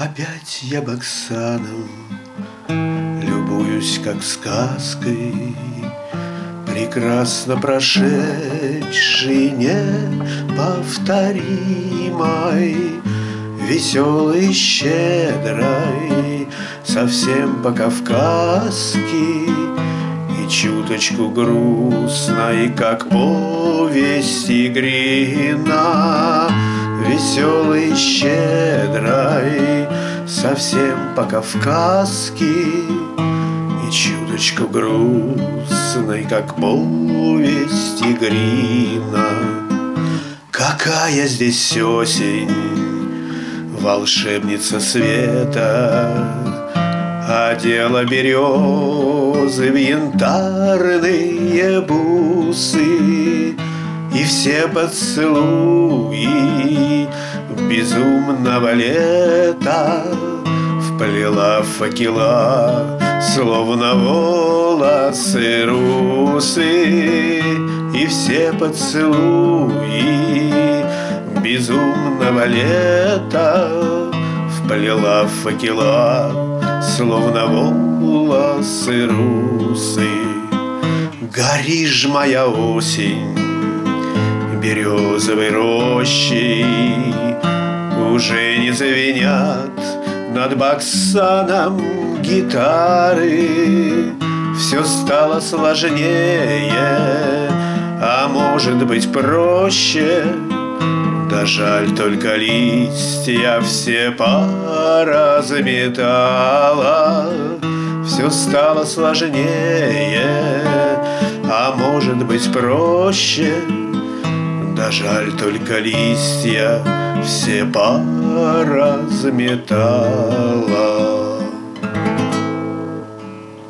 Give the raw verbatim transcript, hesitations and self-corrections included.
Опять я Баксаном любуюсь, как сказкой, прекрасно прошедшей, неповторимой, веселой, щедрой, совсем по-кавказски, и чуточку грустной, как повесть Игрина. Веселой, щедрой, совсем по-кавказски, и чуточку грустной, как повесть Игрина. Какая здесь осень, волшебница света, одела березы в янтарные бусы, и все поцелуи безумного лета вплела в факела, словно волосы русы. И все поцелуи безумного лета вплела в факела, словно волосы русы. Горишь, моя осень, березовой рощей, уже не звенят над Баксаном гитары. Все стало сложнее, а может быть проще. Да жаль, только листья все поразметала. Все стало сложнее, а может быть проще. Да жаль, только листья все поразметала.